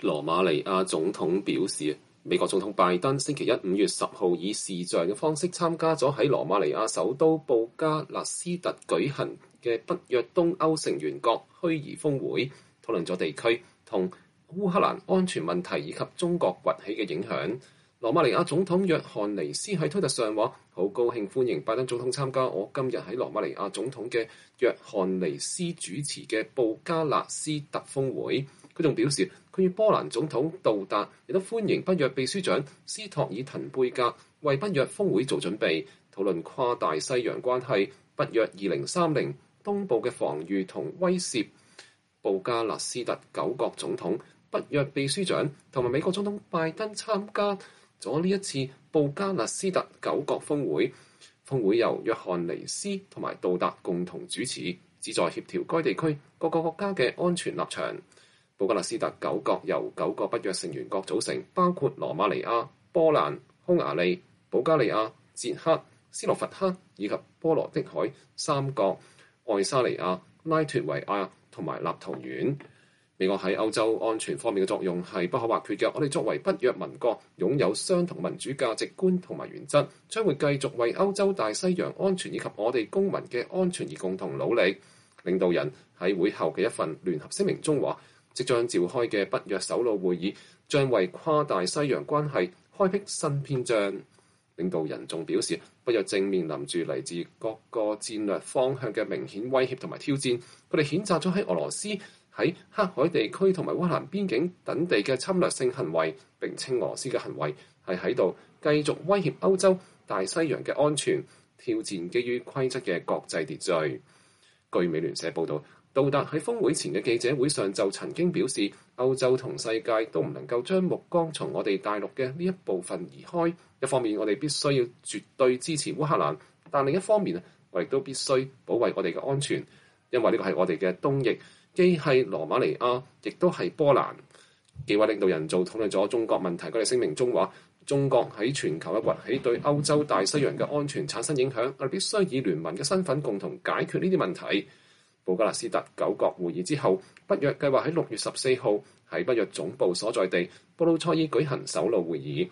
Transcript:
羅馬尼亞總統表示，美國總統拜登星期一5月10號以視像嘅方式參加咗喺羅馬尼亞首都布加勒斯特舉行嘅北約東歐成員國虛擬峰會，討論咗地區同烏克蘭安全問題以及中國崛起嘅影響。羅馬尼亞總統約翰尼斯喺推特上話：好高興歡迎拜登總統參加我今日喺羅馬尼亞總統嘅約翰尼斯主持嘅布加勒斯特峰會。佢仲表示，佢與波蘭總統杜達亦都歡迎北約秘書長斯托爾滕貝格為北約峰會做準備，討論跨大西洋關係、北約2030、東部嘅防禦同威懾。布加勒斯特9國總統、北約秘書長同埋美國總統拜登參加咗呢一次布加勒斯特9國峰會。峰會由約翰尼斯同埋杜達共同主持，旨在協調該地區各個國家嘅安全立場。布加勒斯特9國由9個北約成員國組成，包括羅馬尼亞、波蘭、匈牙利、保加利亞、捷克、斯洛伐克以及波羅的海3國、愛沙尼亞、拉脫維亞同埋立陶宛。美國喺歐洲安全方面嘅作用係不可或缺嘅。我哋作為北約盟國，擁有相同民主價值觀同埋原則，將會繼續為歐洲大西洋安全以及我哋公民嘅安全而共同努力。領導人喺會後嘅一份聯合聲明中話，即將召開嘅北約首腦會議將為跨大西洋關係開闢新篇章。領導人仲表示，北約正面臨住嚟自各個戰略方向嘅明顯威脅同埋挑戰。佢哋譴責咗喺俄羅斯喺黑海地區同埋烏克蘭邊境等地嘅侵略性行為，並稱俄羅斯嘅行為係喺度繼續威脅歐洲大西洋嘅安全，挑戰基於規則嘅國際秩序。據美聯社報導，杜達喺峰會前嘅記者會上就曾經表示，歐洲同世界都唔能夠將目光從我哋大陸嘅呢一部分移開。一方面，我哋必須要絕對支持烏克蘭，但另一方面，我哋都必須保衛我哋嘅安全，因為呢個係我哋嘅東翼，既係羅馬尼亞，亦都係波蘭。幾位領導人就討論咗中國問題。佢哋聲明中話，中國喺全球嘅崛起對歐洲大西洋嘅安全產生影響，我哋必須以聯盟嘅身份共同解決呢啲問題。布加勒斯特9國會議之後，北約計劃喺6月14號喺北約總部所在地布魯塞爾舉行首腦會議。